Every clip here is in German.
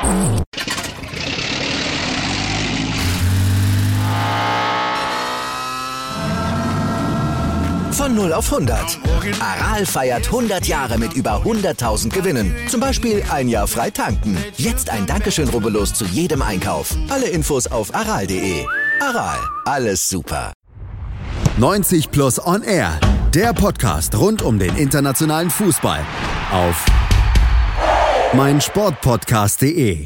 Von 0 auf 100. Aral feiert 100 Jahre mit über 100.000 Gewinnen. Zum Beispiel ein Jahr frei tanken. Jetzt ein Dankeschön, rubbellos zu jedem Einkauf. Alle Infos auf aral.de. Aral, alles super. 90 Plus on Air. Der Podcast rund um den internationalen Fußball. Auf meinsportpodcast.de.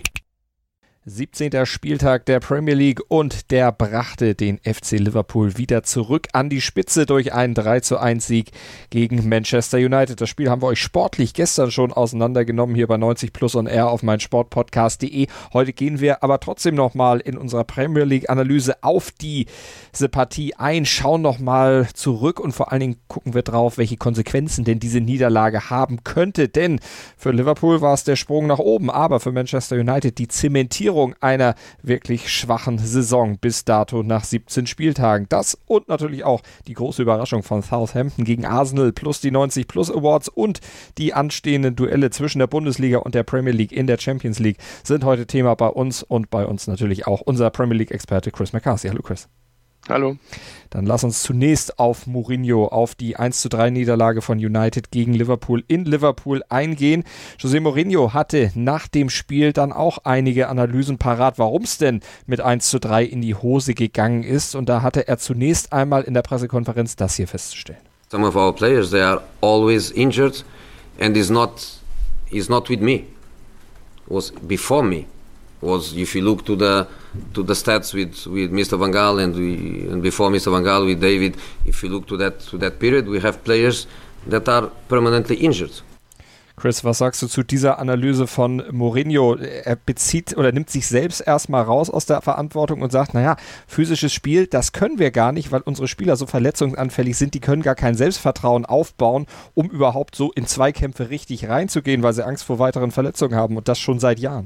17. Spieltag der Premier League und der brachte den FC Liverpool wieder zurück an die Spitze durch einen 3:1-Sieg gegen Manchester United. Das Spiel haben wir euch sportlich gestern schon auseinandergenommen hier bei 90 Plus on Air auf meinsportpodcast.de. Heute gehen wir aber trotzdem nochmal in unserer Premier League-Analyse auf diese Partie ein, schauen nochmal zurück und vor allen Dingen gucken wir drauf, welche Konsequenzen denn diese Niederlage haben könnte. Denn für Liverpool war es der Sprung nach oben, aber für Manchester United die Zementierung einer wirklich schwachen Saison bis dato nach 17 Spieltagen. Das und natürlich auch die große Überraschung von Southampton gegen Arsenal plus die 90 Plus Awards und die anstehenden Duelle zwischen der Bundesliga und der Premier League in der Champions League sind heute Thema bei uns und bei uns natürlich auch unser Premier League-Experte Chris McCarthy. Hallo Chris. Hallo. Dann lass uns zunächst auf Mourinho, auf die 1:3 Niederlage von United gegen Liverpool in Liverpool eingehen. José Mourinho hatte nach dem Spiel dann auch einige Analysen parat, warum es denn mit 1:3 in die Hose gegangen ist. Und da hatte er zunächst einmal in der Pressekonferenz das hier festzustellen. Some of our players, they are always injured and is not with me. Was before me. Was if you look to the stats with Mr. Van Gaal and before Mr. Van Gaal with David, if you look to that period, we have players that are permanently injured. Chris, was sagst du zu dieser Analyse von Mourinho? Er bezieht oder nimmt sich selbst erstmal raus aus der Verantwortung und sagt, naja, physisches Spiel, das können wir gar nicht, weil unsere Spieler so verletzungsanfällig sind, die können gar kein Selbstvertrauen aufbauen, um überhaupt so in Zweikämpfe richtig reinzugehen, weil sie Angst vor weiteren Verletzungen haben und das schon seit Jahren.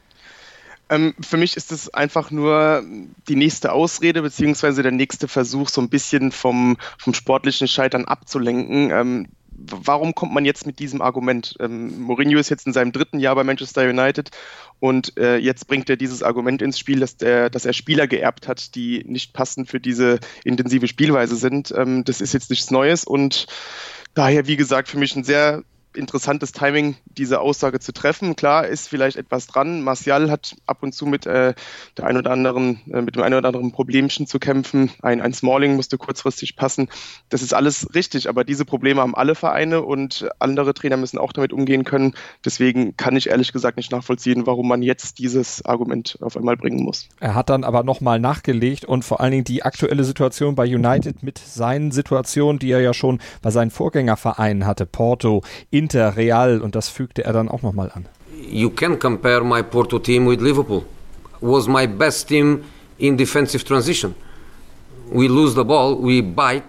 Für mich ist es einfach nur die nächste Ausrede beziehungsweise der nächste Versuch, so ein bisschen vom sportlichen Scheitern abzulenken. Warum kommt man jetzt mit diesem Argument? Mourinho ist jetzt in seinem 3. Jahr bei Manchester United und jetzt bringt er dieses Argument ins Spiel, dass er Spieler geerbt hat, die nicht passend für diese intensive Spielweise sind. Das ist jetzt nichts Neues und daher, wie gesagt, für mich ein sehr interessantes Timing, diese Aussage zu treffen. Klar, ist vielleicht etwas dran. Martial hat ab und zu mit dem ein oder anderen Problemchen zu kämpfen. Ein Smalling musste kurzfristig passen. Das ist alles richtig, aber diese Probleme haben alle Vereine und andere Trainer müssen auch damit umgehen können. Deswegen kann ich ehrlich gesagt nicht nachvollziehen, warum man jetzt dieses Argument auf einmal bringen muss. Er hat dann aber nochmal nachgelegt und vor allen Dingen die aktuelle Situation bei United mit seinen Situationen, die er ja schon bei seinen Vorgängervereinen hatte, Porto, Inter, Real, und das fügte er dann auch nochmal an. You can compare my Porto team with Liverpool. Was my best team in defensive transition. We lose the ball, we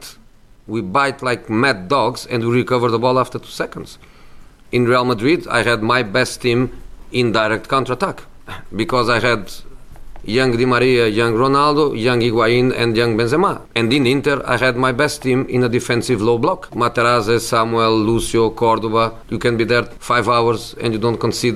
bite like mad dogs and we recover the ball after 2 seconds. In Real Madrid, I had my best team in direct counter-attack because I had young Di Maria, young Ronaldo, young Higuain and young Benzema. And in Inter, I had my best team in a defensive low block. Materazzi, Samuel, Lucio, Cordoba. You can be there 5 hours and you don't concede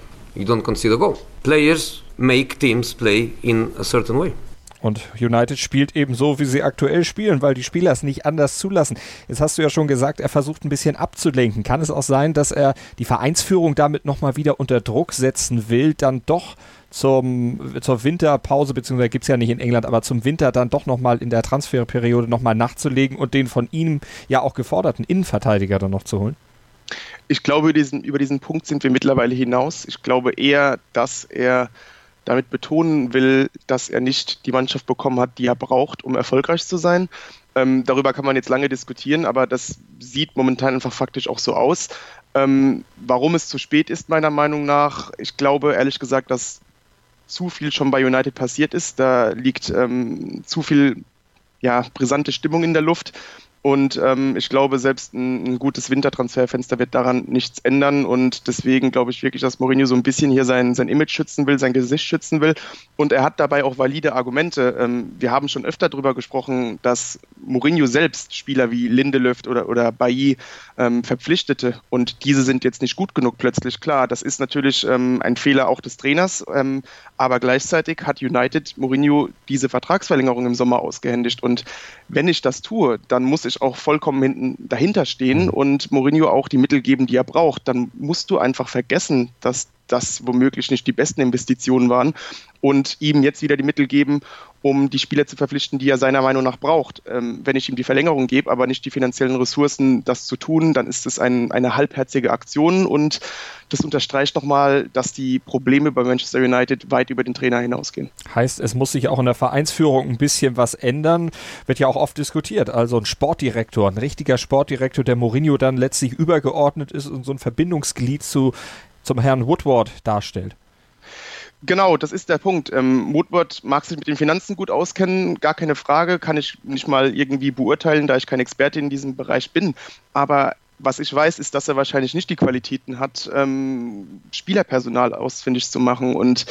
a goal. Players make teams play in a certain way. Und United spielt eben so, wie sie aktuell spielen, weil die Spieler es nicht anders zulassen. Jetzt hast du ja schon gesagt, er versucht ein bisschen abzulenken. Kann es auch sein, dass er die Vereinsführung damit nochmal wieder unter Druck setzen will, dann doch zur Winterpause, beziehungsweise gibt es ja nicht in England, aber zum Winter dann doch nochmal in der Transferperiode nochmal nachzulegen und den von ihm ja auch geforderten Innenverteidiger dann noch zu holen? Ich glaube, über diesen Punkt sind wir mittlerweile hinaus. Ich glaube eher, dass er damit betonen will, dass er nicht die Mannschaft bekommen hat, die er braucht, um erfolgreich zu sein. Darüber kann man jetzt lange diskutieren, aber das sieht momentan einfach faktisch auch so aus. Warum es zu spät ist, meiner Meinung nach, ich glaube ehrlich gesagt, dass zu viel schon bei United passiert ist. Da liegt zu viel brisante Stimmung in der Luft. Und ich glaube, selbst ein gutes Wintertransferfenster wird daran nichts ändern. Und deswegen glaube ich wirklich, dass Mourinho so ein bisschen hier sein Image schützen will, sein Gesicht schützen will. Und er hat dabei auch valide Argumente. Wir haben schon öfter darüber gesprochen, dass Mourinho selbst Spieler wie Lindelöf oder Bailly verpflichtete. Und diese sind jetzt nicht gut genug plötzlich. Klar, das ist natürlich ein Fehler auch des Trainers. Aber gleichzeitig hat United Mourinho diese Vertragsverlängerung im Sommer ausgehändigt. Und wenn ich das tue, dann muss ich auch vollkommen dahinter stehen und Mourinho auch die Mittel geben, die er braucht. Dann musst du einfach vergessen, dass das womöglich nicht die besten Investitionen waren und ihm jetzt wieder die Mittel geben, um die Spieler zu verpflichten, die er seiner Meinung nach braucht. Wenn ich ihm die Verlängerung gebe, aber nicht die finanziellen Ressourcen, das zu tun, dann ist es eine halbherzige Aktion und das unterstreicht nochmal, dass die Probleme bei Manchester United weit über den Trainer hinausgehen. Heißt, es muss sich auch in der Vereinsführung ein bisschen was ändern, wird ja auch oft diskutiert. Also ein Sportdirektor, ein richtiger Sportdirektor, der Mourinho dann letztlich übergeordnet ist und so ein Verbindungsglied zum Herrn Woodward darstellt. Genau, das ist der Punkt. Woodward mag sich mit den Finanzen gut auskennen, gar keine Frage, kann ich nicht mal irgendwie beurteilen, da ich kein Experte in diesem Bereich bin. Aber was ich weiß, ist, dass er wahrscheinlich nicht die Qualitäten hat, Spielerpersonal ausfindig zu machen. Und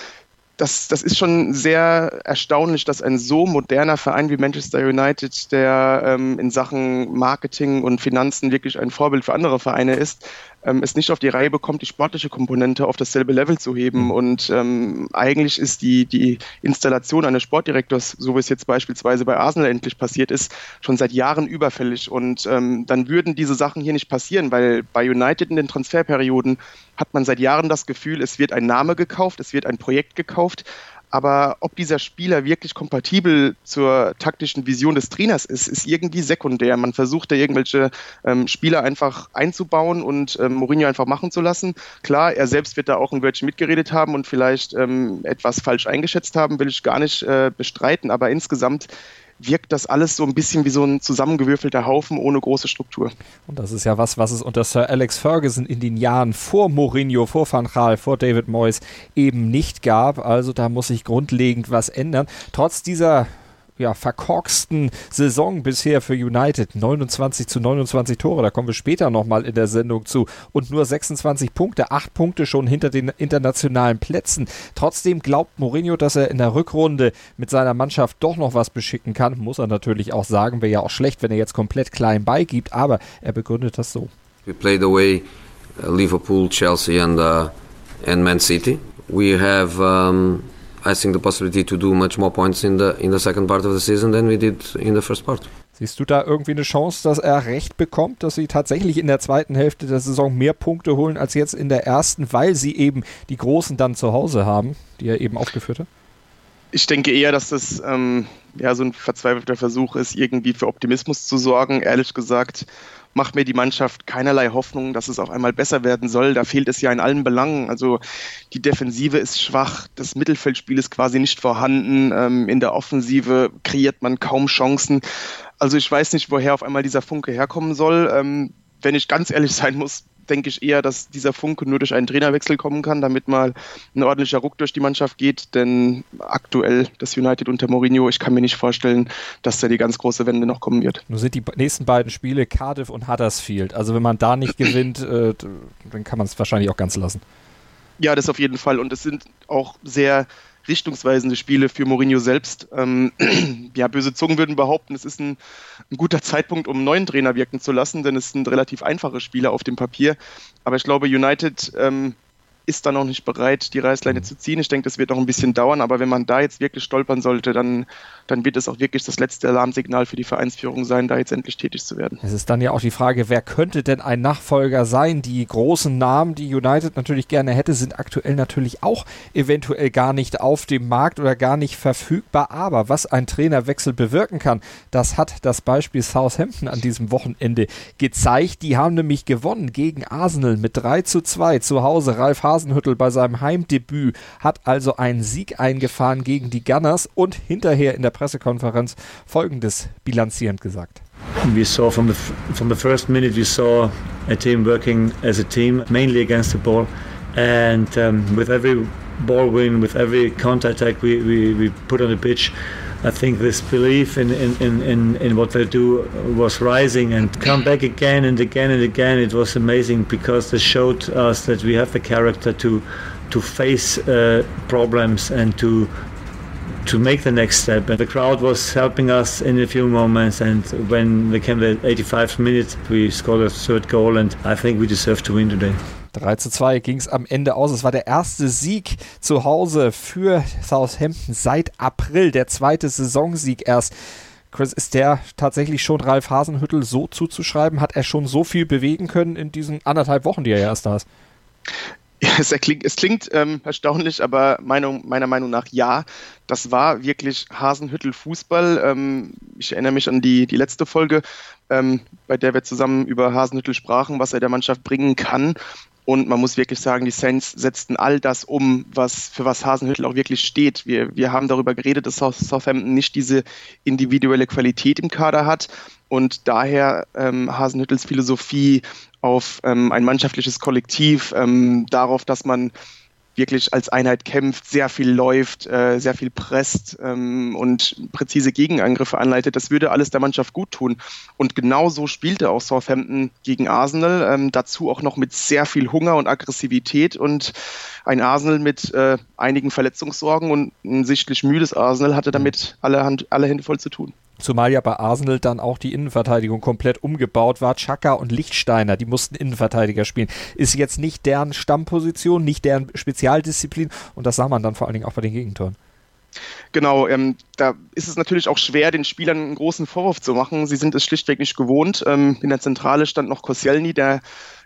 das ist schon sehr erstaunlich, dass ein so moderner Verein wie Manchester United, der in Sachen Marketing und Finanzen wirklich ein Vorbild für andere Vereine ist, es nicht auf die Reihe bekommt, die sportliche Komponente auf dasselbe Level zu heben. Und eigentlich ist die Installation eines Sportdirektors, so wie es jetzt beispielsweise bei Arsenal endlich passiert ist, schon seit Jahren überfällig. Und dann würden diese Sachen hier nicht passieren, weil bei United in den Transferperioden hat man seit Jahren das Gefühl, es wird ein Name gekauft, es wird ein Projekt gekauft. Aber ob dieser Spieler wirklich kompatibel zur taktischen Vision des Trainers ist irgendwie sekundär. Man versucht da irgendwelche Spieler einfach einzubauen und Mourinho einfach machen zu lassen. Klar, er selbst wird da auch ein Wörtchen mitgeredet haben und vielleicht etwas falsch eingeschätzt haben, will ich gar nicht bestreiten. Aber insgesamt wirkt das alles so ein bisschen wie so ein zusammengewürfelter Haufen ohne große Struktur. Und das ist ja was es unter Sir Alex Ferguson in den Jahren vor Mourinho, vor Van Gaal, vor David Moyes eben nicht gab. Also da muss sich grundlegend was ändern. Trotz dieser verkorksten Saison bisher für United, 29:29 Tore, da kommen wir später nochmal in der Sendung zu, und nur 26 Punkte, 8 Punkte schon hinter den internationalen Plätzen. Trotzdem glaubt Mourinho, dass er in der Rückrunde mit seiner Mannschaft doch noch was beschicken kann, muss er natürlich auch sagen, wäre ja auch schlecht, wenn er jetzt komplett klein beigibt, aber er begründet das so. We played away Liverpool, Chelsea and Man City. We have I think the possibility to do much more points in the second part of the season than we did in the first part. Siehst du da irgendwie eine Chance, dass er recht bekommt, dass sie tatsächlich in der zweiten Hälfte der Saison mehr Punkte holen als jetzt in der ersten, weil sie eben die Großen dann zu Hause haben, die er eben aufgeführt hat? Ich denke eher, dass das so ein verzweifelter Versuch ist, irgendwie für Optimismus zu sorgen. Ehrlich gesagt macht mir die Mannschaft keinerlei Hoffnung, dass es auf einmal besser werden soll. Da fehlt es ja in allen Belangen. Also die Defensive ist schwach, das Mittelfeldspiel ist quasi nicht vorhanden. In der Offensive kreiert man kaum Chancen. Also ich weiß nicht, woher auf einmal dieser Funke herkommen soll. Wenn ich ganz ehrlich sein muss, denke ich eher, dass dieser Funke nur durch einen Trainerwechsel kommen kann, damit mal ein ordentlicher Ruck durch die Mannschaft geht, denn aktuell das United unter Mourinho, ich kann mir nicht vorstellen, dass da die ganz große Wende noch kommen wird. Nun sind die nächsten beiden Spiele Cardiff und Huddersfield, also wenn man da nicht gewinnt, dann kann man es wahrscheinlich auch ganz lassen. Ja, das auf jeden Fall, und es sind auch sehr richtungsweisende Spiele für Mourinho selbst. Böse Zungen würden behaupten, es ist ein guter Zeitpunkt, um einen neuen Trainer wirken zu lassen, denn es sind relativ einfache Spiele auf dem Papier. Aber ich glaube, United ist da noch nicht bereit, die Reißleine zu ziehen. Ich denke, das wird noch ein bisschen dauern, aber wenn man da jetzt wirklich stolpern sollte, dann wird es auch wirklich das letzte Alarmsignal für die Vereinsführung sein, da jetzt endlich tätig zu werden. Es ist dann ja auch die Frage, wer könnte denn ein Nachfolger sein? Die großen Namen, die United natürlich gerne hätte, sind aktuell natürlich auch eventuell gar nicht auf dem Markt oder gar nicht verfügbar. Aber was ein Trainerwechsel bewirken kann, das hat das Beispiel Southampton an diesem Wochenende gezeigt. Die haben nämlich gewonnen gegen Arsenal mit 3:2 zu Hause. Ralf Hasenhüttl bei seinem Heimdebüt hat also einen Sieg eingefahren gegen die Gunners und hinterher in der Pressekonferenz Folgendes bilanzierend gesagt. We saw from the first minute we saw a team working as a team, mainly against the ball, and with every ball win, with every counter attack we put on the pitch, I think this belief in what they do was rising, and come back again and again and again. It was amazing because they showed us that we have the character to face problems and to make the next step. And the crowd was helping us in a few moments, and when they came the 85th minute, we scored a third goal, and I think we deserve to win today. 3:2 ging es am Ende aus. Es war der erste Sieg zu Hause für Southampton seit April, der zweite Saisonsieg erst. Chris, ist der tatsächlich schon Ralf Hasenhüttl so zuzuschreiben? Hat er schon so viel bewegen können in diesen 1,5 Wochen, die er erst da ist? Ja, es klingt erstaunlich, aber meiner Meinung nach ja. Das war wirklich Hasenhüttl-Fußball. Ich erinnere mich an die letzte Folge, bei der wir zusammen über Hasenhüttl sprachen, was er der Mannschaft bringen kann. Und man muss wirklich sagen, die Saints setzten all das um, für was Hasenhüttl auch wirklich steht. Wir haben darüber geredet, dass Southampton nicht diese individuelle Qualität im Kader hat und daher Hasenhüttls Philosophie auf ein mannschaftliches Kollektiv, darauf, dass man wirklich als Einheit kämpft, sehr viel läuft, sehr viel presst und präzise Gegenangriffe anleitet. Das würde alles der Mannschaft gut tun. Und genau so spielte auch Southampton gegen Arsenal. Dazu auch noch mit sehr viel Hunger und Aggressivität. Und ein Arsenal mit einigen Verletzungssorgen und ein sichtlich müdes Arsenal hatte damit alle Hände voll zu tun. Zumal ja bei Arsenal dann auch die Innenverteidigung komplett umgebaut war. Xhaka und Lichtsteiner, die mussten Innenverteidiger spielen. Ist jetzt nicht deren Stammposition, nicht deren Spezialdisziplin und das sah man dann vor allen Dingen auch bei den Gegentoren. Genau, da ist es natürlich auch schwer, den Spielern einen großen Vorwurf zu machen. Sie sind es schlichtweg nicht gewohnt. In der Zentrale stand noch Koscielny, der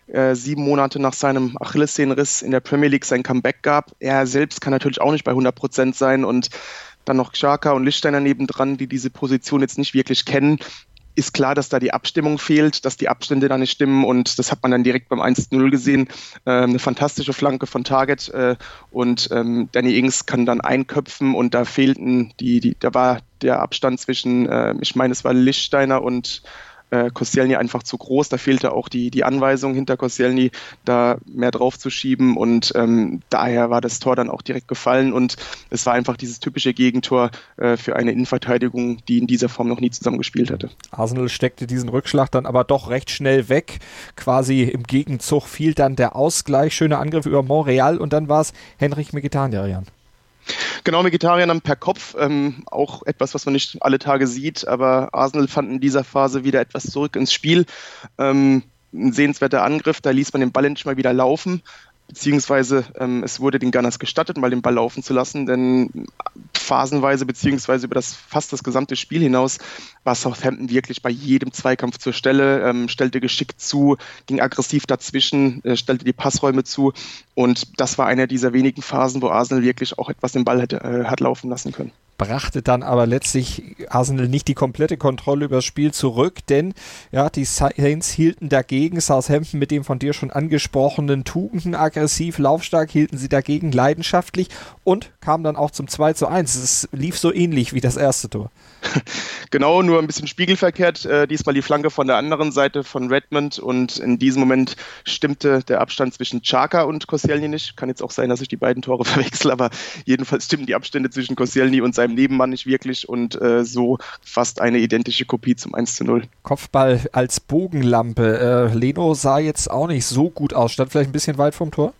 7 Monate nach seinem Achillessehnenriss in der Premier League sein Comeback gab. Er selbst kann natürlich auch nicht bei 100% sein und dann noch Xhaka und Lichtsteiner nebendran, die diese Position jetzt nicht wirklich kennen. Ist klar, dass da die Abstimmung fehlt, dass die Abstände da nicht stimmen und das hat man dann direkt beim 1:0 gesehen. Eine fantastische Flanke von Targett und Danny Ings kann dann einköpfen und da fehlten da war der Abstand zwischen, ich meine es war Lichtsteiner und Koscielny einfach zu groß, da fehlte auch die Anweisung hinter Koscielny, da mehr drauf zu schieben und daher war das Tor dann auch direkt gefallen und es war einfach dieses typische Gegentor für eine Innenverteidigung, die in dieser Form noch nie zusammengespielt hatte. Arsenal steckte diesen Rückschlag dann aber doch recht schnell weg, quasi im Gegenzug fiel dann der Ausgleich, schöner Angriff über Monreal und dann war es Henrich Mkhitaryan. Genau, Mkhitaryan dann per Kopf, auch etwas, was man nicht alle Tage sieht, aber Arsenal fand in dieser Phase wieder etwas zurück ins Spiel. Ein sehenswerter Angriff, da ließ man den Ball endlich mal wieder laufen, beziehungsweise es wurde den Gunners gestattet, mal den Ball laufen zu lassen, denn phasenweise beziehungsweise über fast das gesamte Spiel hinaus war Southampton wirklich bei jedem Zweikampf zur Stelle, stellte geschickt zu, ging aggressiv dazwischen, stellte die Passräume zu und das war einer dieser wenigen Phasen, wo Arsenal wirklich auch etwas den Ball hat laufen lassen können. Brachte dann aber letztlich Arsenal nicht die komplette Kontrolle über das Spiel zurück, denn ja, die Saints hielten dagegen, Southampton mit dem von dir schon angesprochenen Tugenden, aggressiv, laufstark, hielten sie dagegen leidenschaftlich und kamen dann auch zum 2:1. Es lief so ähnlich wie das erste Tor. Genau, nur ein bisschen spiegelverkehrt, diesmal die Flanke von der anderen Seite von Redmond und in diesem Moment stimmte der Abstand zwischen Xhaka und Koscielny nicht. Kann jetzt auch sein, dass ich die beiden Tore verwechsel, aber jedenfalls stimmen die Abstände zwischen Koscielny und seinem Nebenmann nicht wirklich und so fast eine identische Kopie zum 1:0. Kopfball als Bogenlampe. Leno sah jetzt auch nicht so gut aus. Stand vielleicht ein bisschen weit vom Tor?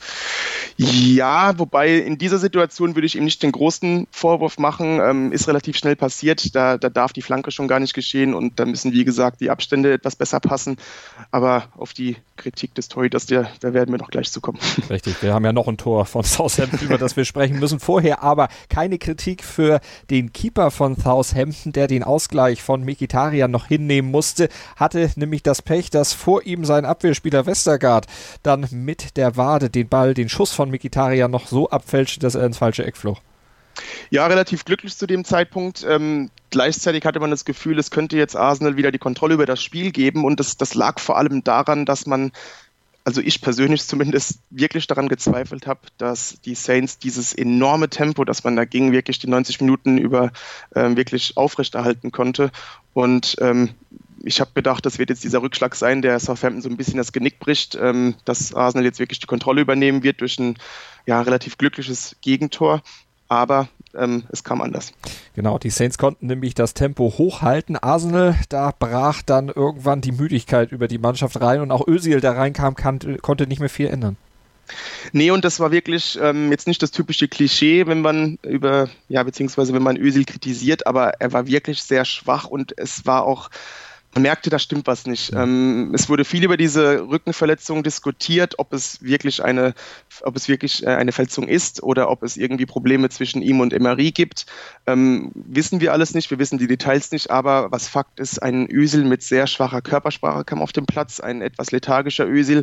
Ja, wobei in dieser Situation würde ich ihm nicht den großen Vorwurf machen, ist relativ schnell passiert, da darf die Flanke schon gar nicht geschehen und da müssen, wie gesagt, die Abstände etwas besser passen, aber auf die Kritik des Torhüters, da werden wir noch gleich zu kommen. Richtig, wir haben ja noch ein Tor von Southampton, über das wir sprechen müssen. Vorher aber keine Kritik für den Keeper von Southampton, der den Ausgleich von Mkhitaryan noch hinnehmen musste, hatte nämlich das Pech, dass vor ihm sein Abwehrspieler Westergaard dann mit der Wade den Schuss von Mkhitaryan noch so abfälschte, dass er ins falsche Eck flog. Ja, relativ glücklich zu dem Zeitpunkt. Gleichzeitig hatte man das Gefühl, es könnte jetzt Arsenal wieder die Kontrolle über das Spiel geben und das lag vor allem daran, dass man, also ich persönlich zumindest, wirklich daran gezweifelt habe, dass die Saints dieses enorme Tempo, das man da ging, wirklich die 90 Minuten über wirklich aufrechterhalten konnte und ich habe gedacht, das wird jetzt dieser Rückschlag sein, der Southampton so ein bisschen das Genick bricht, dass Arsenal jetzt wirklich die Kontrolle übernehmen wird durch ein relativ glückliches Gegentor. Aber es kam anders. Genau, die Saints konnten nämlich das Tempo hochhalten. Arsenal, da brach dann irgendwann die Müdigkeit über die Mannschaft rein und auch Özil, der reinkam, konnte nicht mehr viel ändern. Nee, und das war wirklich jetzt nicht das typische Klischee, wenn man beziehungsweise wenn man Özil kritisiert, aber er war wirklich sehr schwach und es war auch, man merkte, da stimmt was nicht. Es wurde viel über diese Rückenverletzung diskutiert, ob es wirklich eine Verletzung ist oder ob es irgendwie Probleme zwischen ihm und Emery gibt. Wissen wir alles nicht, wir wissen die Details nicht, aber was Fakt ist, ein Özil mit sehr schwacher Körpersprache kam auf den Platz, ein etwas lethargischer Özil,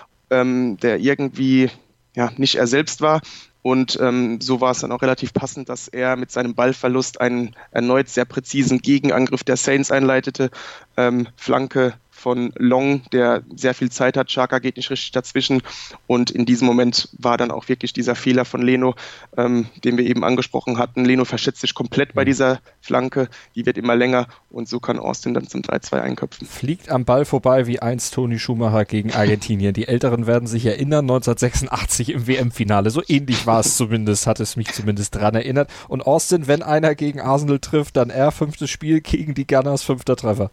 der irgendwie nicht er selbst war. Und so war es dann auch relativ passend, dass er mit seinem Ballverlust einen erneut sehr präzisen Gegenangriff der Saints einleitete. Flanke von Long, der sehr viel Zeit hat. Xhaka geht nicht richtig dazwischen. Und in diesem Moment war dann auch wirklich dieser Fehler von Leno, den wir eben angesprochen hatten. Leno verschätzt sich komplett bei dieser Flanke. Die wird immer länger. Und so kann Austin dann zum 3-2 einköpfen. Fliegt am Ball vorbei wie einst Toni Schumacher gegen Argentinien. Die Älteren werden sich erinnern, 1986 im WM-Finale. So ähnlich war es zumindest, hat es mich zumindest dran erinnert. Und Austin, wenn einer gegen Arsenal trifft, dann 5. Spiel gegen die Gunners, 5. Treffer.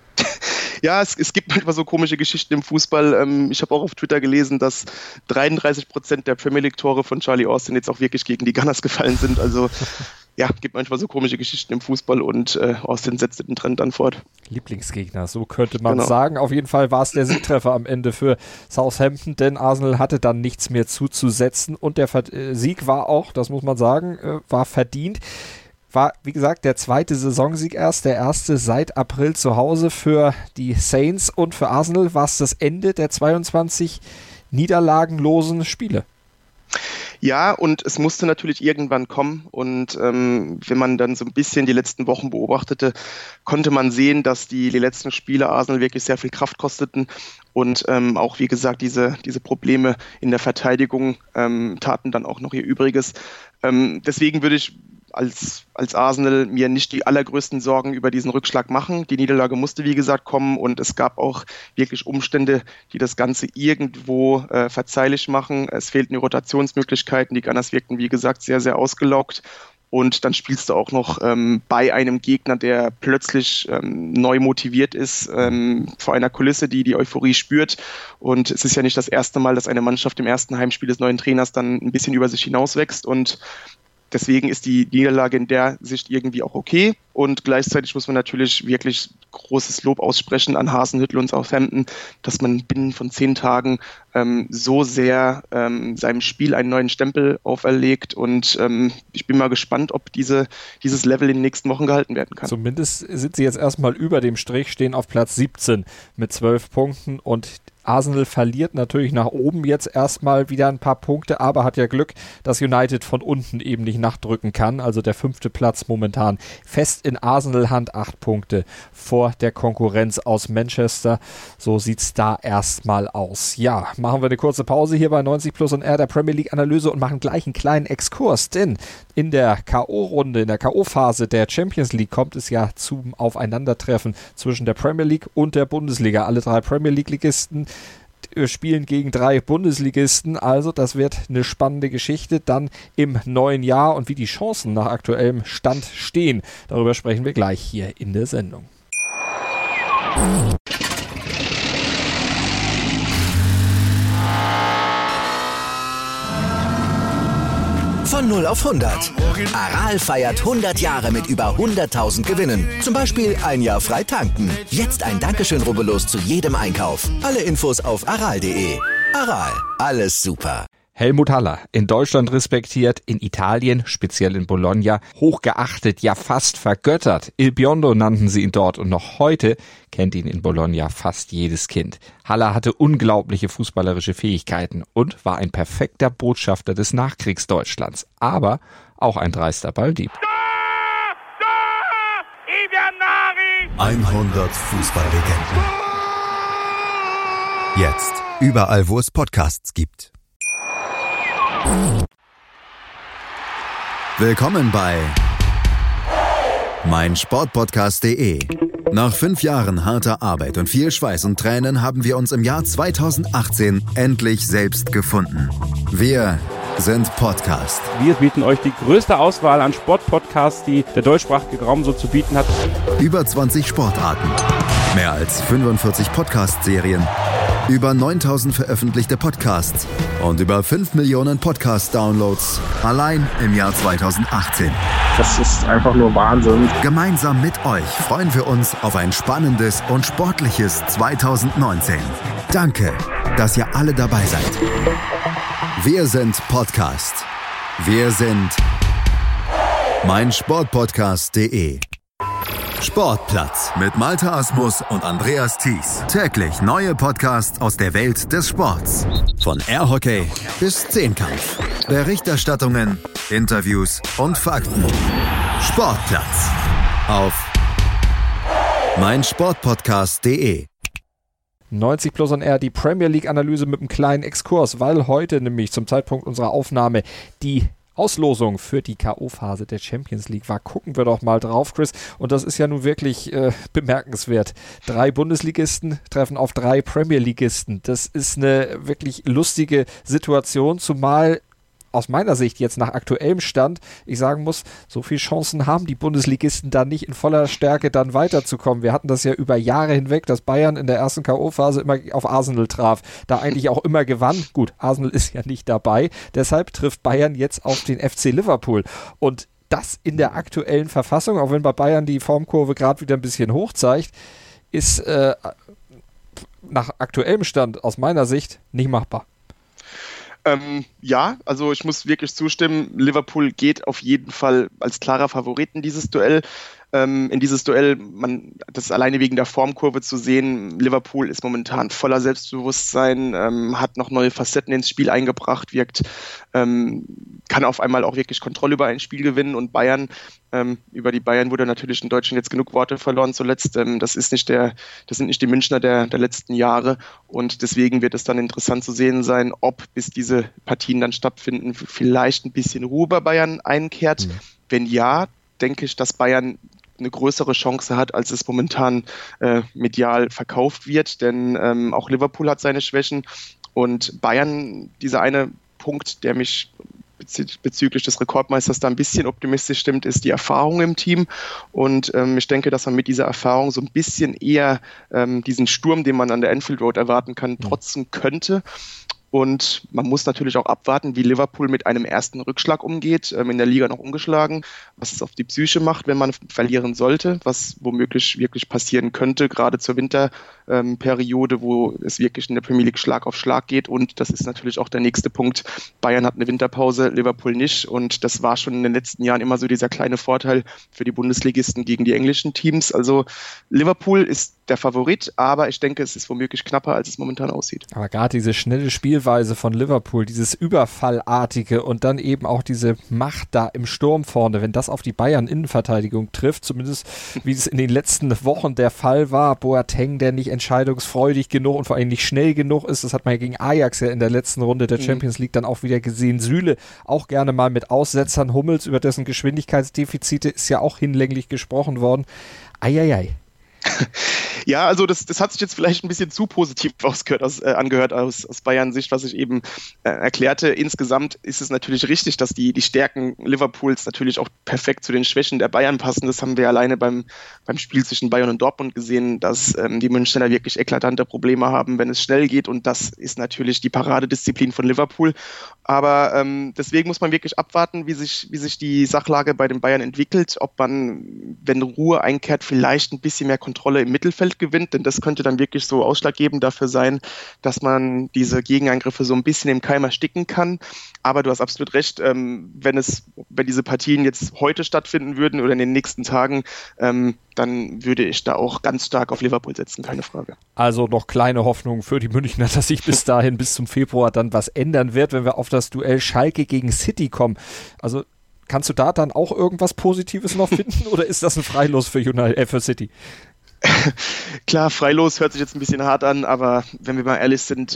Ja, es gibt manchmal so komische Geschichten im Fußball. Ich habe auch auf Twitter gelesen, dass 33% der Premier League-Tore von Charlie Austin jetzt auch wirklich gegen die Gunners gefallen sind. Also ja, gibt manchmal so komische Geschichten im Fußball und Austin setzt den Trend dann fort. Lieblingsgegner, so könnte man sagen. Auf jeden Fall war es der Siegtreffer am Ende für Southampton, denn Arsenal hatte dann nichts mehr zuzusetzen und der Sieg war auch, das muss man sagen, war verdient. War, wie gesagt, der 2. Saisonsieg erst, der erste seit April zu Hause für die Saints und für Arsenal war es das Ende der 22 niederlagenlosen Spiele. Ja, und es musste natürlich irgendwann kommen und wenn man dann so ein bisschen die letzten Wochen beobachtete, konnte man sehen, dass die letzten Spiele Arsenal wirklich sehr viel Kraft kosteten und auch, wie gesagt, diese Probleme in der Verteidigung taten dann auch noch ihr Übriges. Deswegen würde ich als Arsenal mir nicht die allergrößten Sorgen über diesen Rückschlag machen. Die Niederlage musste, wie gesagt, kommen und es gab auch wirklich Umstände, die das Ganze irgendwo verzeihlich machen. Es fehlten die Rotationsmöglichkeiten. Die Gunners wirkten, wie gesagt, sehr, sehr ausgelaugt. Und dann spielst du auch noch bei einem Gegner, der plötzlich neu motiviert ist, vor einer Kulisse, die Euphorie spürt. Und es ist ja nicht das erste Mal, dass eine Mannschaft im ersten Heimspiel des neuen Trainers dann ein bisschen über sich hinauswächst. Und deswegen ist die Niederlage in der Sicht irgendwie auch okay. Und gleichzeitig muss man natürlich wirklich großes Lob aussprechen an Hasenhüttl und Southampton, dass man binnen von 10 Tagen so sehr seinem Spiel einen neuen Stempel auferlegt. Und ich bin mal gespannt, ob dieses Level in den nächsten Wochen gehalten werden kann. Zumindest sind sie jetzt erstmal über dem Strich, stehen auf Platz 17 mit 12 Punkten und Arsenal verliert natürlich nach oben jetzt erstmal wieder ein paar Punkte, aber hat ja Glück, dass United von unten eben nicht nachdrücken kann. Also der 5. Platz momentan fest in Arsenal-Hand, 8 Punkte vor der Konkurrenz aus Manchester. So sieht's da erstmal aus. Ja, machen wir eine kurze Pause hier bei 90 Plus und R, der Premier League Analyse und machen gleich einen kleinen Exkurs, denn in der K.O.-Runde, in der K.O.-Phase der Champions League kommt es ja zum Aufeinandertreffen zwischen der Premier League und der Bundesliga. Alle 3 Premier League-Ligisten spielen gegen 3 Bundesligisten, also das wird eine spannende Geschichte dann im neuen Jahr und wie die Chancen nach aktuellem Stand stehen. Darüber sprechen wir gleich hier in der Sendung. Von 0 auf 100. Aral feiert 100 Jahre mit über 100.000 Gewinnen. Zum Beispiel ein Jahr frei tanken. Jetzt ein Dankeschön, rubbellos zu jedem Einkauf. Alle Infos auf aral.de. Aral, alles super. Helmut Haller, in Deutschland respektiert, in Italien, speziell in Bologna, hochgeachtet, ja fast vergöttert. Il Biondo nannten sie ihn dort und noch heute kennt ihn in Bologna fast jedes Kind. Haller hatte unglaubliche fußballerische Fähigkeiten und war ein perfekter Botschafter des Nachkriegsdeutschlands, aber auch ein dreister Balldieb. 100 Fußballlegenden. Jetzt überall, wo es Podcasts gibt. Willkommen bei meinsportpodcast.de. Nach 5 Jahren harter Arbeit und viel Schweiß und Tränen haben wir uns im Jahr 2018 endlich selbst gefunden. Wir sind Podcast. Wir bieten euch die größte Auswahl an Sportpodcasts, die der deutschsprachige Raum so zu bieten hat. Über 20 Sportarten, mehr als 45 Podcast-Serien, über 9000 veröffentlichte Podcasts und über 5 Millionen Podcast-Downloads allein im Jahr 2018. Das ist einfach nur Wahnsinn. Gemeinsam mit euch freuen wir uns auf ein spannendes und sportliches 2019. Danke, dass ihr alle dabei seid. Wir sind Podcast. Wir sind meinsportpodcast.de. Sportplatz mit Malte Asmus und Andreas Thies. Täglich neue Podcasts aus der Welt des Sports. Von Airhockey bis Zehnkampf. Berichterstattungen, Interviews und Fakten. Sportplatz auf meinsportpodcast.de. 90 Plus on Air, die Premier League Analyse mit einem kleinen Exkurs, weil heute nämlich zum Zeitpunkt unserer Aufnahme die Auslosung für die K.O.-Phase der Champions League war. Gucken wir doch mal drauf, Chris. Und das ist ja nun wirklich bemerkenswert. 3 Bundesligisten treffen auf 3 Premier Leagueisten. Das ist eine wirklich lustige Situation, zumal aus meiner Sicht jetzt nach aktuellem Stand ich sagen muss, so viele Chancen haben die Bundesligisten da nicht in voller Stärke dann weiterzukommen. Wir hatten das ja über Jahre hinweg, dass Bayern in der ersten K.O.-Phase immer auf Arsenal traf, da eigentlich auch immer gewann. Gut, Arsenal ist ja nicht dabei, deshalb trifft Bayern jetzt auf den FC Liverpool und das in der aktuellen Verfassung, auch wenn bei Bayern die Formkurve gerade wieder ein bisschen hoch zeigt, ist nach aktuellem Stand aus meiner Sicht nicht machbar. Ja, also ich muss wirklich zustimmen, Liverpool geht auf jeden Fall als klarer Favorit in dieses Duell. Das ist alleine wegen der Formkurve zu sehen, Liverpool ist momentan voller Selbstbewusstsein, hat noch neue Facetten ins Spiel eingebracht, kann auf einmal auch wirklich Kontrolle über ein Spiel gewinnen und Bayern, über die Bayern wurde natürlich in Deutschland jetzt genug Worte verloren zuletzt, das sind nicht die Münchner der letzten Jahre und deswegen wird es dann interessant zu sehen sein, ob bis diese Partien dann stattfinden, vielleicht ein bisschen Ruhe bei Bayern einkehrt. Wenn ja, denke ich, dass Bayern eine größere Chance hat, als es momentan medial verkauft wird, denn auch Liverpool hat seine Schwächen und Bayern, dieser eine Punkt, der mich bezüglich des Rekordmeisters da ein bisschen optimistisch stimmt, ist die Erfahrung im Team und ich denke, dass man mit dieser Erfahrung so ein bisschen eher diesen Sturm, den man an der Anfield Road erwarten kann, trotzen könnte. Und man muss natürlich auch abwarten, wie Liverpool mit einem ersten Rückschlag umgeht, in der Liga noch ungeschlagen, was es auf die Psyche macht, wenn man verlieren sollte, was womöglich wirklich passieren könnte, gerade zur Winterperiode, wo es wirklich in der Premier League Schlag auf Schlag geht. Und das ist natürlich auch der nächste Punkt. Bayern hat eine Winterpause, Liverpool nicht. Und das war schon in den letzten Jahren immer so dieser kleine Vorteil für die Bundesligisten gegen die englischen Teams. Also Liverpool ist der Favorit, aber ich denke, es ist womöglich knapper, als es momentan aussieht. Aber gerade diese schnelle Spielweise von Liverpool, dieses Überfallartige und dann eben auch diese Macht da im Sturm vorne, wenn das auf die Bayern-Innenverteidigung trifft, zumindest wie es in den letzten Wochen der Fall war, Boateng, der nicht entscheidungsfreudig genug und vor allem nicht schnell genug ist, das hat man ja gegen Ajax ja in der letzten Runde der Champions League dann auch wieder gesehen, Süle auch gerne mal mit Aussetzern, Hummels, über dessen Geschwindigkeitsdefizite ist ja auch hinlänglich gesprochen worden. Eieiei. Ja, also das hat sich jetzt vielleicht ein bisschen zu positiv angehört aus Bayern-Sicht, was ich eben erklärte. Insgesamt ist es natürlich richtig, dass die Stärken Liverpools natürlich auch perfekt zu den Schwächen der Bayern passen. Das haben wir alleine beim Spiel zwischen Bayern und Dortmund gesehen, dass die Münchner wirklich eklatante Probleme haben, wenn es schnell geht. Und das ist natürlich die Paradedisziplin von Liverpool. Aber deswegen muss man wirklich abwarten, wie sich die Sachlage bei den Bayern entwickelt, ob man, wenn Ruhe einkehrt, vielleicht ein bisschen mehr Kontrolle im Mittelfeld gewinnt, denn das könnte dann wirklich so ausschlaggebend dafür sein, dass man diese Gegenangriffe so ein bisschen im Keim ersticken kann. Aber du hast absolut recht, wenn diese Partien jetzt heute stattfinden würden oder in den nächsten Tagen, dann würde ich da auch ganz stark auf Liverpool setzen, keine Frage. Also noch kleine Hoffnung für die Münchner, dass sich bis dahin, bis zum Februar dann was ändern wird, wenn wir auf das Duell Schalke gegen City kommen. Also kannst du da dann auch irgendwas Positives noch finden oder ist das ein Freilos für City? Klar, freilos hört sich jetzt ein bisschen hart an, aber wenn wir mal ehrlich sind,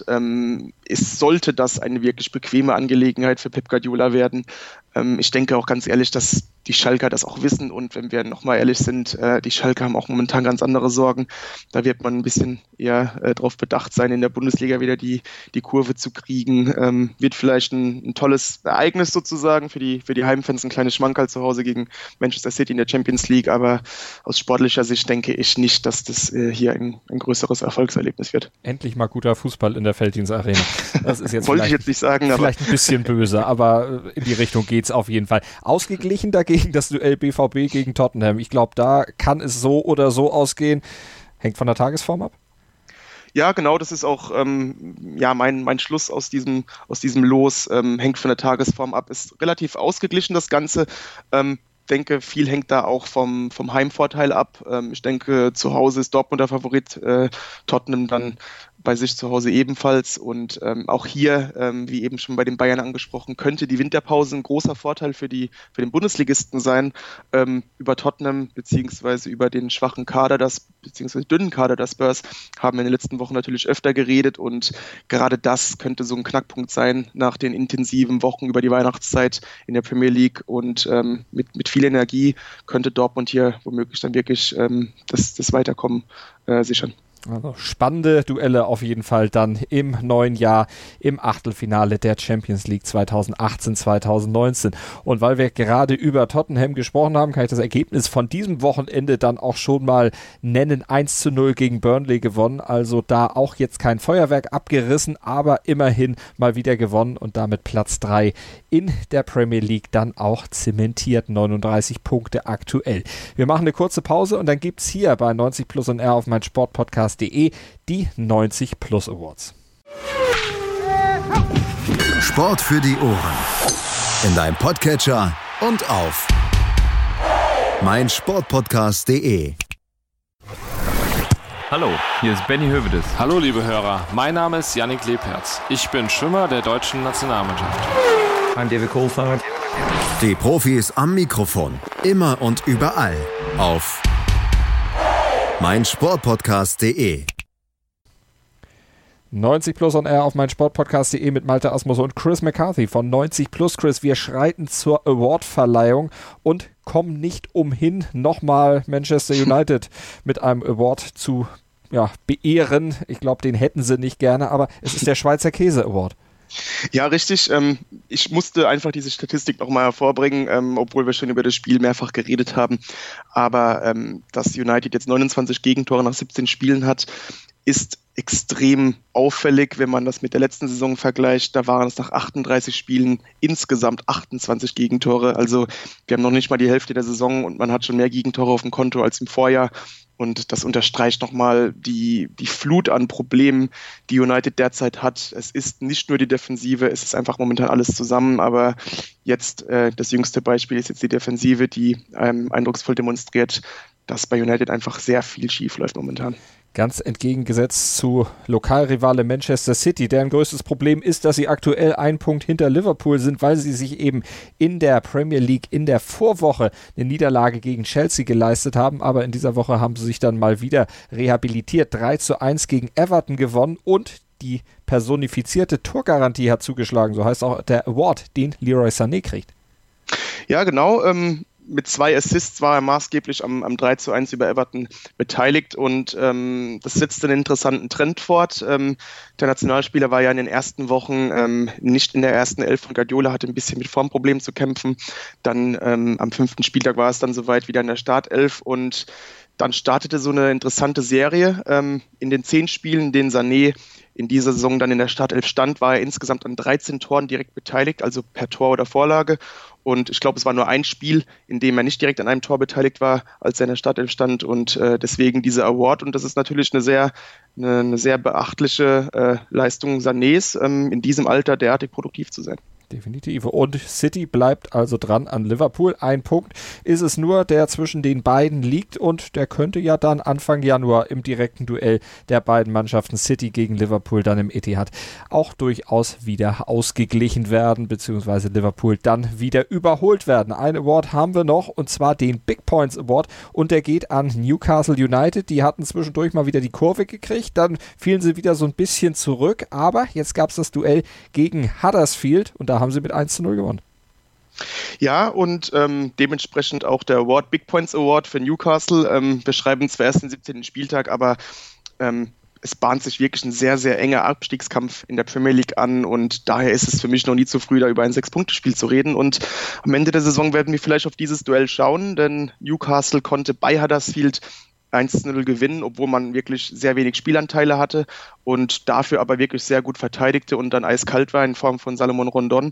sollte das eine wirklich bequeme Angelegenheit für Pep Guardiola werden. Ich denke auch ganz ehrlich, dass die Schalker das auch wissen, und wenn wir nochmal ehrlich sind, die Schalker haben auch momentan ganz andere Sorgen. Da wird man ein bisschen eher darauf bedacht sein, in der Bundesliga wieder die Kurve zu kriegen. Wird vielleicht ein tolles Ereignis sozusagen für die Heimfans, ein kleines Schmankerl zu Hause gegen Manchester City in der Champions League, aber aus sportlicher Sicht denke ich nicht, dass das hier ein größeres Erfolgserlebnis wird. Endlich mal guter Fußball in der Felddienst-Arena. Das ist jetzt wollte ich jetzt nicht sagen, aber vielleicht ein bisschen böse, aber in die Richtung geht's auf jeden Fall. Ausgeglichen dagegen das Duell BVB gegen Tottenham. Ich glaube, da kann es so oder so ausgehen. Hängt von der Tagesform ab? Ja, genau, das ist auch mein Schluss aus diesem Los, hängt von der Tagesform ab. Ist relativ ausgeglichen, das Ganze. Denke, viel hängt da auch vom Heimvorteil ab. Ich denke, zu Hause ist Dortmund der Favorit, Tottenham dann bei sich zu Hause ebenfalls, und auch hier, wie eben schon bei den Bayern angesprochen, könnte die Winterpause ein großer Vorteil für den Bundesligisten sein. Über Tottenham beziehungsweise über den schwachen Kader, beziehungsweise dünnen Kader der Spurs, haben wir in den letzten Wochen natürlich öfter geredet, und gerade das könnte so ein Knackpunkt sein nach den intensiven Wochen über die Weihnachtszeit in der Premier League, und mit viel Energie könnte Dortmund hier womöglich dann wirklich das Weiterkommen sichern. Also spannende Duelle auf jeden Fall dann im neuen Jahr im Achtelfinale der Champions League 2018-2019. Und weil wir gerade über Tottenham gesprochen haben, kann ich das Ergebnis von diesem Wochenende dann auch schon mal nennen. 1:0 gegen Burnley gewonnen, also da auch jetzt kein Feuerwerk abgerissen, aber immerhin mal wieder gewonnen und damit Platz 3 in der Premier League dann auch zementiert. 39 Punkte aktuell. Wir machen eine kurze Pause und dann gibt es hier bei 90 Plus und R auf mein Sportpodcast die 90 Plus Awards. Sport für die Ohren. In deinem Podcatcher und auf meinsportpodcast.de. Hallo, hier ist Benny Hövedes. Hallo liebe Hörer, mein Name ist Yannick Lebherz. Ich bin Schwimmer der deutschen Nationalmannschaft. I'm David Kohlfahrt. Die Profis am Mikrofon, immer und überall auf meinsportpodcast.de. 90 Plus on Air auf meinsportpodcast.de mit Malte Asmus und Chris McCarthy von 90 Plus. Chris, wir schreiten zur Award-Verleihung und kommen nicht umhin, nochmal Manchester United mit einem Award zu beehren. Ich glaube, den hätten sie nicht gerne, aber es ist der Schweizer Käse Award. Ja, richtig. Ich musste einfach diese Statistik nochmal hervorbringen, obwohl wir schon über das Spiel mehrfach geredet haben. Aber dass United jetzt 29 Gegentore nach 17 Spielen hat, ist extrem auffällig, wenn man das mit der letzten Saison vergleicht. Da waren es nach 38 Spielen insgesamt 28 Gegentore. Also wir haben noch nicht mal die Hälfte der Saison und man hat schon mehr Gegentore auf dem Konto als im Vorjahr. Und das unterstreicht nochmal die Flut an Problemen, die United derzeit hat. Es ist nicht nur die Defensive, es ist einfach momentan alles zusammen. Aber jetzt das jüngste Beispiel ist jetzt die Defensive, die eindrucksvoll demonstriert, dass bei United einfach sehr viel schief läuft momentan. Ganz entgegengesetzt zu Lokalrivale Manchester City, deren größtes Problem ist, dass sie aktuell einen Punkt hinter Liverpool sind, weil sie sich eben in der Premier League in der Vorwoche eine Niederlage gegen Chelsea geleistet haben. Aber in dieser Woche haben sie sich dann mal wieder rehabilitiert. 3:1 gegen Everton gewonnen und die personifizierte Torgarantie hat zugeschlagen. So heißt auch der Award, den Leroy Sané kriegt. Ja, genau. Mit 2 Assists war er maßgeblich am 3:1 über Everton beteiligt, und das setzt einen interessanten Trend fort. Der Nationalspieler war ja in den ersten Wochen nicht in der ersten Elf von Guardiola, hatte ein bisschen mit Formproblemen zu kämpfen. Dann am 5. Spieltag war es dann soweit wieder in der Startelf, und dann startete so eine interessante Serie. In den 10 Spielen, in denen Sané in dieser Saison dann in der Startelf stand, war er insgesamt an 13 Toren direkt beteiligt, also per Tor oder Vorlage. Und ich glaube, es war nur ein Spiel, in dem er nicht direkt an einem Tor beteiligt war, als er in der Startelf stand. Und deswegen dieser Award. Und das ist natürlich eine sehr beachtliche Leistung Sanés, in diesem Alter derartig produktiv zu sein. Definitiv. Und City bleibt also dran an Liverpool. Ein Punkt ist es nur, der zwischen den beiden liegt und der könnte ja dann Anfang Januar im direkten Duell der beiden Mannschaften City gegen Liverpool dann im Etihad auch durchaus wieder ausgeglichen werden, beziehungsweise Liverpool dann wieder überholt werden. Ein Award haben wir noch und zwar den Big Points Award und der geht an Newcastle United. Die hatten zwischendurch mal wieder die Kurve gekriegt, dann fielen sie wieder so ein bisschen zurück, aber jetzt gab es das Duell gegen Huddersfield und da haben sie mit 1:0 gewonnen. Ja, und dementsprechend auch der Award, Big Points Award für Newcastle. Wir schreiben zwar erst den 17. Spieltag, aber es bahnt sich wirklich ein sehr, sehr enger Abstiegskampf in der Premier League an und daher ist es für mich noch nie zu früh, da über ein 6-Punkte-Spiel zu reden und am Ende der Saison werden wir vielleicht auf dieses Duell schauen, denn Newcastle konnte bei Huddersfield 1:0 gewinnen, obwohl man wirklich sehr wenig Spielanteile hatte und dafür aber wirklich sehr gut verteidigte und dann eiskalt war in Form von Salomon Rondon.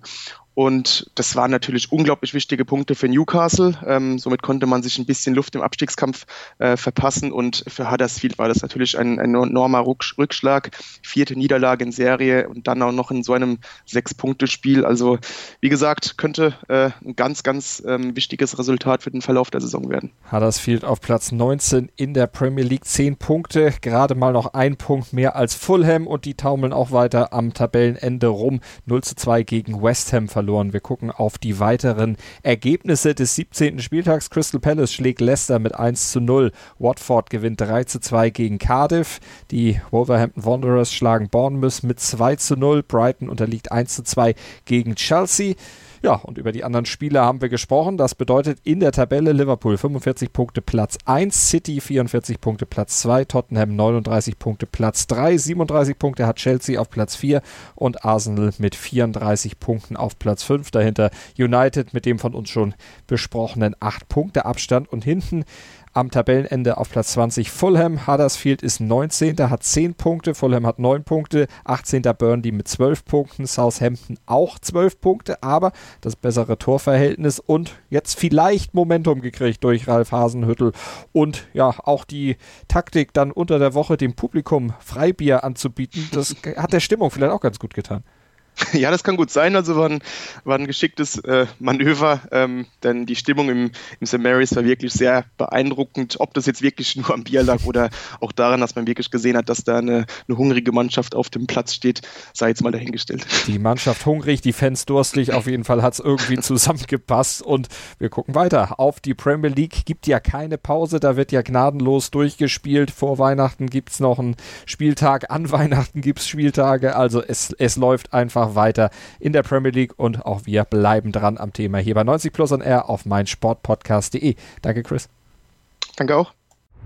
Und das waren natürlich unglaublich wichtige Punkte für Newcastle. Somit konnte man sich ein bisschen Luft im Abstiegskampf verpassen. Und für Huddersfield war das natürlich ein enormer Rückschlag. 4. Niederlage in Serie und dann auch noch in so einem 6-Punkte-Spiel. Also wie gesagt, könnte ein ganz, ganz wichtiges Resultat für den Verlauf der Saison werden. Huddersfield auf Platz 19 in der Premier League. 10 Punkte, gerade mal noch 1 Punkt mehr als Fulham. Und die taumeln auch weiter am Tabellenende rum. 0:2 gegen West Ham verloren. Wir gucken auf die weiteren Ergebnisse des 17. Spieltags. Crystal Palace schlägt Leicester mit 1:0. Watford gewinnt 3:2 gegen Cardiff. Die Wolverhampton Wanderers schlagen Bournemouth mit 2:0. Brighton unterliegt 1:2 gegen Chelsea. Ja, und über die anderen Spiele haben wir gesprochen. Das bedeutet in der Tabelle Liverpool 45 Punkte Platz 1, City 44 Punkte Platz 2, Tottenham 39 Punkte Platz 3, 37 Punkte hat Chelsea auf Platz 4 und Arsenal mit 34 Punkten auf Platz 5. Dahinter United mit dem von uns schon besprochenen 8 Punkte Abstand und hinten am Tabellenende auf Platz 20 Fulham. Huddersfield ist 19. hat 10 Punkte. Fulham hat 9 Punkte. 18. Burnley mit 12 Punkten. Southampton auch 12 Punkte, aber das bessere Torverhältnis und jetzt vielleicht Momentum gekriegt durch Ralf Hasenhüttl und ja, auch die Taktik dann unter der Woche dem Publikum Freibier anzubieten. Das hat der Stimmung vielleicht auch ganz gut getan. Ja, das kann gut sein. Also war ein geschicktes Manöver, denn die Stimmung im St. Mary's war wirklich sehr beeindruckend. Ob das jetzt wirklich nur am Bier lag oder auch daran, dass man wirklich gesehen hat, dass da eine hungrige Mannschaft auf dem Platz steht, sei jetzt mal dahingestellt. Die Mannschaft hungrig, die Fans durstig. Auf jeden Fall hat es irgendwie zusammengepasst und wir gucken weiter. Auf die Premier League gibt ja keine Pause. Da wird ja gnadenlos durchgespielt. Vor Weihnachten gibt es noch einen Spieltag. An Weihnachten gibt es Spieltage. Also es läuft einfach weiter in der Premier League und auch wir bleiben dran am Thema hier bei 90 Plus on Air auf meinsportpodcast.de. Danke, Chris. Danke auch.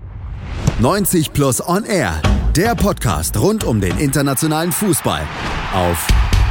90 Plus on Air, der Podcast rund um den internationalen Fußball auf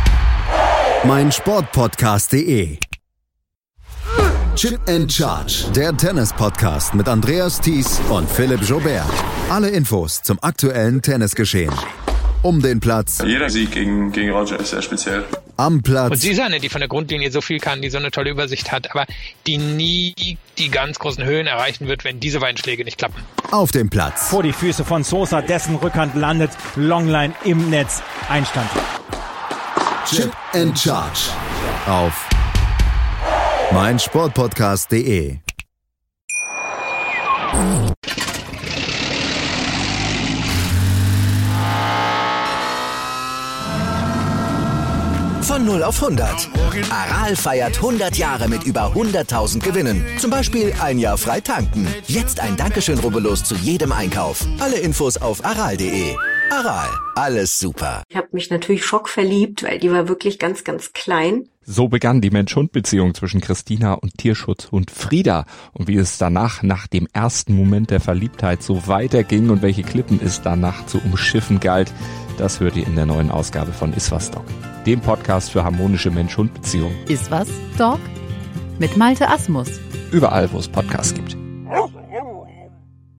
meinsportpodcast.de. Chip and Charge, der Tennis-Podcast mit Andreas Thies und Philipp Joubert. Alle Infos zum aktuellen Tennisgeschehen. Um den Platz. Jeder Sieg gegen Roger ist sehr speziell. Am Platz. Und sie ist eine, die von der Grundlinie so viel kann, die so eine tolle Übersicht hat, aber die nie die ganz großen Höhen erreichen wird, wenn diese beiden Schläge nicht klappen. Auf dem Platz. Vor die Füße von Sosa, dessen Rückhand landet, Longline im Netz, Einstand. Chip and Charge auf meinsportpodcast.de. Von 0 auf 100. Aral feiert 100 Jahre mit über 100.000 Gewinnen. Zum Beispiel ein Jahr frei tanken. Jetzt ein Dankeschön, rubbellos zu jedem Einkauf. Alle Infos auf aral.de. Aral, alles super. Ich habe mich natürlich schockverliebt, weil die war wirklich ganz, ganz klein. So begann die Mensch-Hund-Beziehung zwischen Christina und Tierschutzhund Frieda. Und wie es danach, nach dem ersten Moment der Verliebtheit, so weiterging und welche Klippen es danach zu umschiffen galt, das hört ihr in der neuen Ausgabe von Iswas Dog, dem Podcast für harmonische Mensch-Hund-Beziehungen. Iswas Dog mit Malte Asmus. Überall, wo es Podcasts gibt.